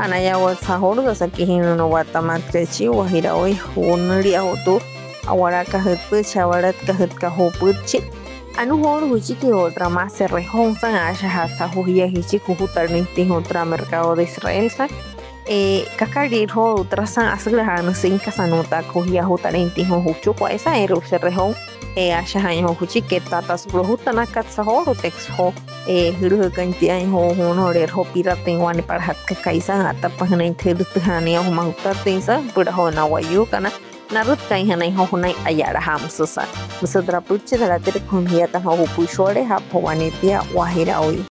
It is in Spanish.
anaya WhatsApp sakihino no Guatamatquechi Guajiraoi Hunria Hotu Aguaraca Hutpu Chavarat Kahutka Hopuchi Anu Hor Huchiki otra más se rejonzan a Shahasa Hujia Hichi Hutarnitin otra mercado de Israel Kakari ho trasan asgrahan sin kasanota Hujia Hutarintin Huchu esa eru se rejon Ashahan Huchi que tatas Brahutana Katsahor Texho Hirukantian Honor ho piraten one para Kaisa Atapan Hania Humauta Tinsa Burahona Wayukana Narut Kaihana Honai Ayara Hamsusa Musadrapuche de la Tercungiata Hupushore Hapovanitia Wahiraui